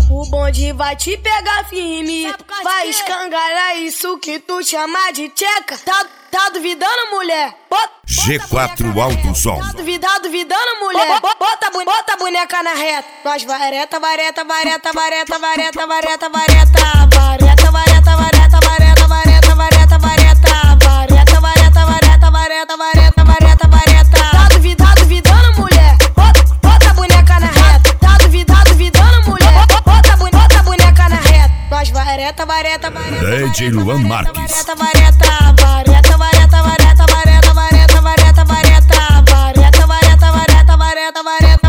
O bonde vai te pegar firme, vai escangalhar isso que tu chama de tcheca. Tá duvidando, mulher? G4 Alto Som. Tá duvidando, mulher? Bota a boneca na reta. Nós vareta, vareta, vareta, vareta, vareta, vareta, vareta, vareta, vareta, vareta, vareta, vareta, vareta, vareta, vareta, vareta, vareta, vareta, vareta, vareta. Tá duvidando, mulher? Bota a boneca na reta. Tá duvidando, mulher? Bota a boneca na reta. Nós vareta, vareta, vareta. DJ Luan Marques. Vareta, vareta, vareta, vareta, vareta, vareta, vareta, vareta, vareta, vareta, vareta, vareta, vareta, vareta.